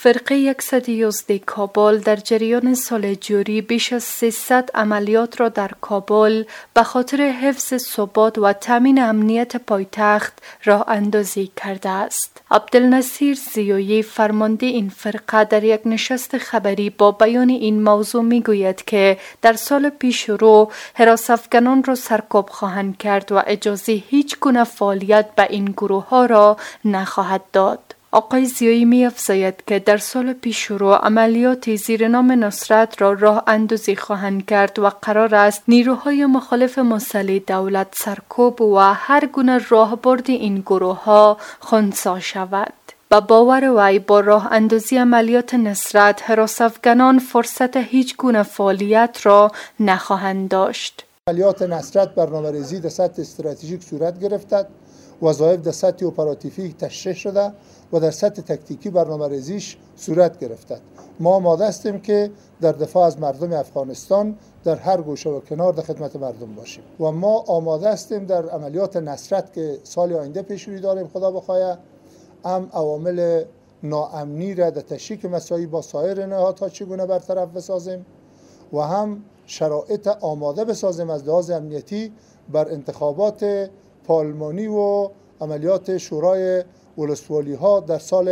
فرقه 111 کابل در جریان سال جاری بیش از 300 عملیات را در کابل به خاطر حفظ ثبات و تامین امنیت پایتخت راه اندازی کرده است. عبدالنصیر زیایی فرمانده این فرقه در یک نشست خبری با بیان این موضوع می گوید که در سال پیش رو حراس افغانان را سرکوب خواهند کرد و اجازه هیچ گونه فعالیت به این گروه ها را نخواهد داد. آقای زیایی می افزاید که در سال پیشرو عملیات زیر نام نصرت را راه اندازی خواهند کرد و قرار است نیروهای مخالف مسلح دولت سرکوب و هر گونه راهبرد این گروه ها خنثی شود. با باور وی با راه اندازی عملیات نصرت حراس افغانان فرصت هیچ گونه فعالیت را نخواهند داشت. عملیات نصرت برنامه‌ریزی در سطح استراتژیک صورت گرفته، وظایف در سطح اپراتیوی تشریح شده و در سطح تکتیکی برنامه‌ریزیش صورت گرفته. ما آماده هستیم که در دفاع از مردم افغانستان در هر گوشه و کنار در خدمت مردم باشیم و ما آماده هستیم در عملیات نصرت که سال آینده پیش روی داریم خدا بخواه هم عوامل ناامنی را در تشریک مساعی با سایر نهادها چگونه برطرف بسازیم و هم شرایط آماده بسازیم از لحاظ امنیتی بر انتخابات پارلمانی و عملیات شورای ولسوالی ها در سال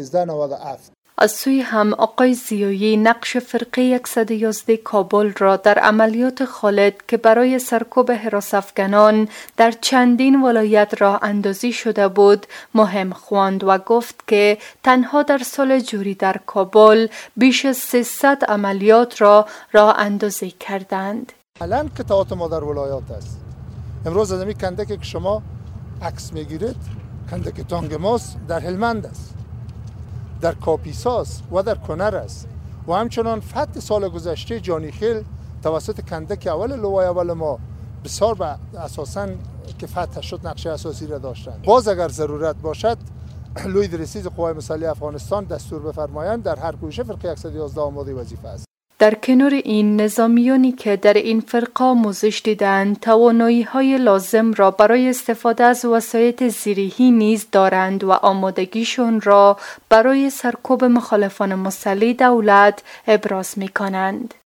1397. از سوی هم آقای زیایی نقش فرقه 111 کابل را در عملیات خالد که برای سرکوب حراس افغانان در چندین ولایت راه اندازی شده بود مهم خواند و گفت که تنها در سال جاری در کابل بیش از 300 عملیات را راه اندازی کردند. الان که تئاتر ما در ولایات است. امروز از این کندکی که شما عکس میگیرید کندک تانگ ماست در هلمند است، در کاپیساس و در کنر است و همچنان فتح سال گذشته جانیخیل توسط کندک اول لوای اول ما بسیار به اساساً که فتح شد نقش اساسی را داشتند. باز اگر ضرورت باشد لوی درسیز قوای مسلح افغانستان دستور بفرمایند در هر گوشه فرقه 111 آماده وظیفه است. در کنار این نظامیانی که در این فرقه آموزش دیدند توانایی‌های لازم را برای استفاده از وسایط زیرهی نیز دارند و آمادگیشون را برای سرکوب مخالفان مسلح دولت ابراز می‌کنند.